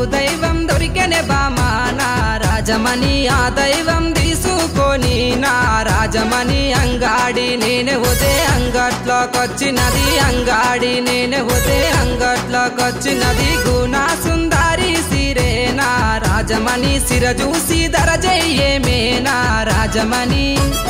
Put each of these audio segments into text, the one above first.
నాకు దైవం దొరికెనే బామా నా రాజమణి ఆ దైవం తీసుకొని నా రాజమణి అంగాడి నేనే పోతే అంగట్లోకొచ్చినది అంగాడి నేనే పోతే అంగట్లోకొచ్చినది గుణా సుందరి సిరే నా రాజమణి సిర చూసి దరజయ్యేమే నా రాజమణి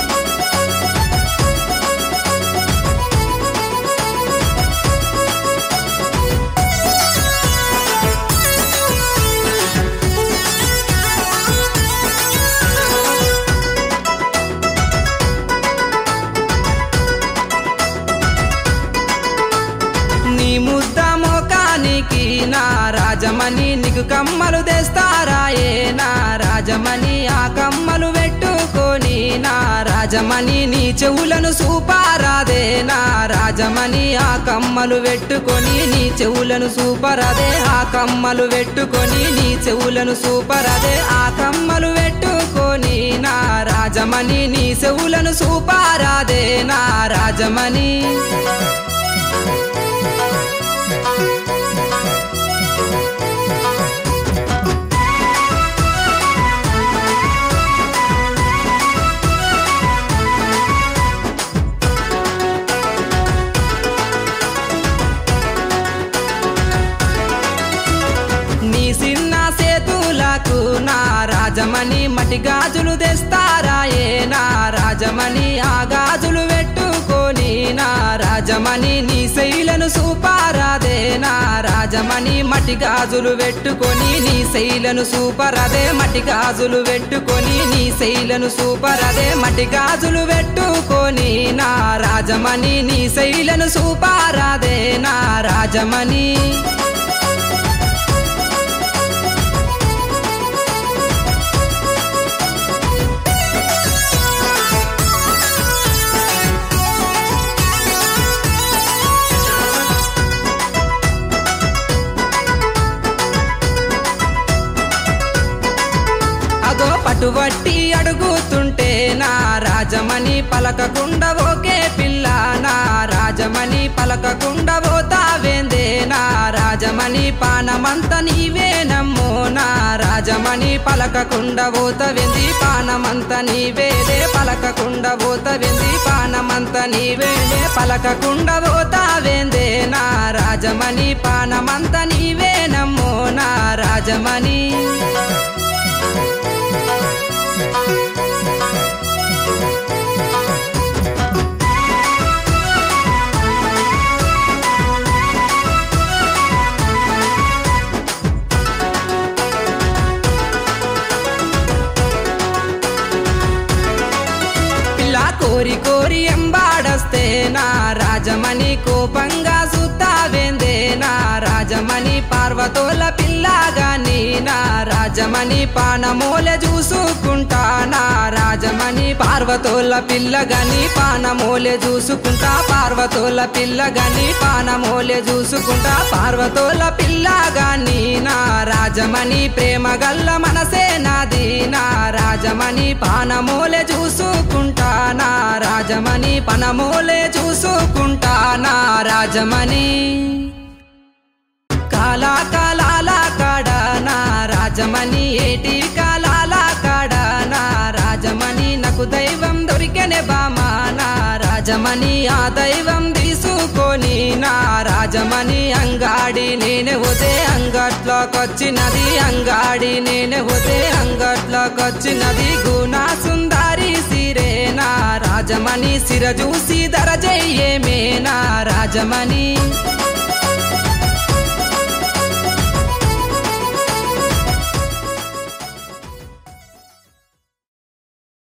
నీ ముద్ద మోకానికి నా రాజమణి నీకు కమ్మలు తెస్తారాయే నా రాజమణి ఆ కమ్మలు పెట్టుకొని నా రాజమణి నీ చెవులను సూపారాదే నా రాజమణి ఆ కమ్మలు పెట్టుకొని నీ చెవులను సూపరాదే ఆ కమ్మలు పెట్టుకొని నీ చెవులను సూపరాదే ఆ కమ్మలు పెట్టుకొని నా రాజమణి నీ చెవులను సూపారాదే నా రాజమణి నీ సిన్న సేతులకు నా రాజమణి మటి గాజులు తెస్తారాయే నా రాజమణి ఆ గాజులు పెట్టుకొని నా రాజమణి నీ శైలను సూపారాదే నా రాజమణి మటి గాజులు పెట్టుకొని నీ శైలను సూపరాదే మటి గాజులు పెట్టుకొని నీ శైలను సూపరాదే మటి గాజులు పెట్టుకొని నా రాజమణి నీ శైలను సూపారాదే నా రాజమణి పట్టుబట్టి అడుగుతుంటే నా రాజమణి పలకకుండా ఓకే పిల్ల నా రాజమణి పలకకుండా పోతావేందే నా రాజమణి పానమంత నీవేనమ్మో నా రాజమణి పలకకుండా పోతవేంది పానమంత నీవేదే పలకకుండా పోతవేంది పానమంత నీవేదే పలకకుండా పోతావేందే నా రాజమణి పానమంత నీవేనమ్మో నా రాజమణి కోరి కోరి ఎంబాడస్తే నా రాజమణి కోపంగా సుత్తావేందే నా రాజమణి పార్వతోల పిల్లగాని నా రాజమణి పానమూలె చూసుకుంటా నా రాజమణి పార్వతోల పిల్లగాని పానమూలె చూసుకుంటా పార్వతోల పిల్లగాని పానమూలె చూసుకుంటా పార్వతోల పిల్లగాని నా రాజమణి ప్రేమ గల్ల మనసే నాది నా రాజమణి పానమూలె చూసుకుంటా నా రాజమణి పనమూలే చూసుకుంటా నా రాజమణి కాలా కాలాల కాడ నా రాజమణి ఏటి కాలాల కాడ నా రాజమణి నాకు దైవం దొరికెనే బామా నా రాజమణి ఆ దైవం తీసుకొని నా రాజమణి అంగాడి నేనే పోతే అంగట్లోకొచ్చినది అంగాడి నేనే పోతే అంగట్లోకొచ్చినది గుణా సుందరి సిరే నా రాజమణి సిర చూసి దరజయ్యేమే నా రాజమణి